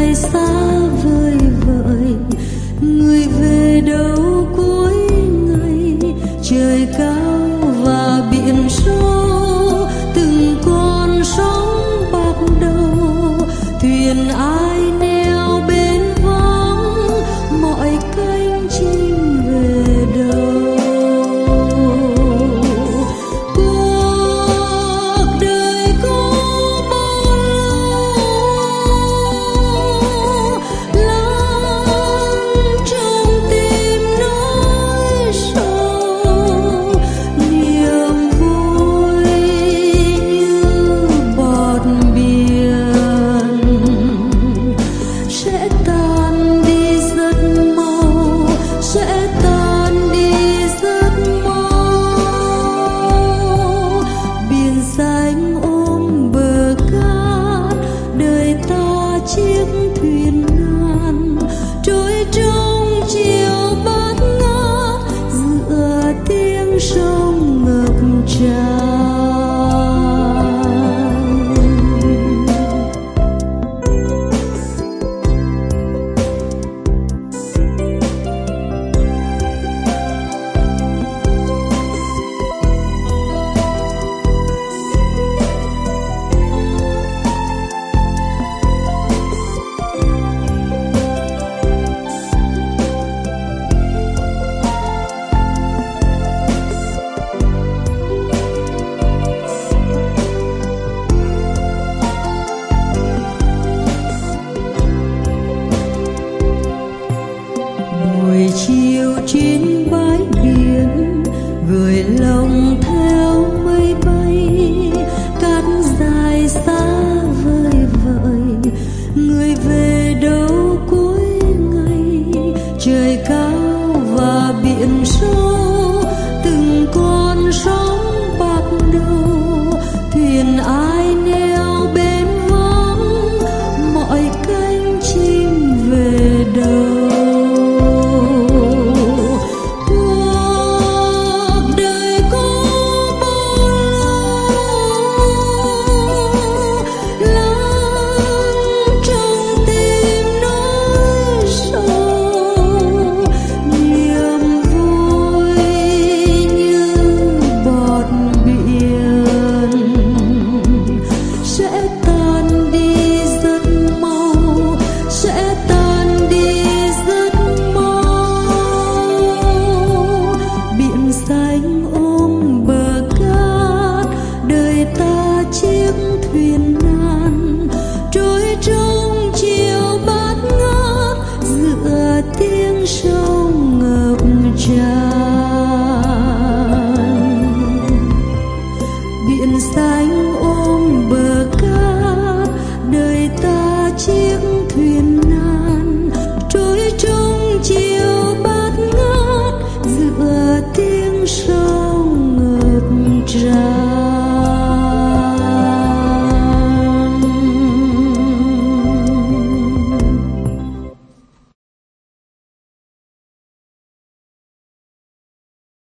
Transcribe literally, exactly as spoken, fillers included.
dài xa vời vợi, người về đâu cuối ngày. Trời cao và biển sâu, từng con sóng bạc đầu, thuyền ai neo bên vắng, mọi cánh chim về đâu. Chiếc thuyền ngàn trôi trong chiều bát ngát, giữa tiếng sông ngập tràn. Buổi chiều trên bãi biển, gửi lòng theo mây bay, cát dài xa vời vợi, người về đâu cuối ngày. Trời cao và biển sâu,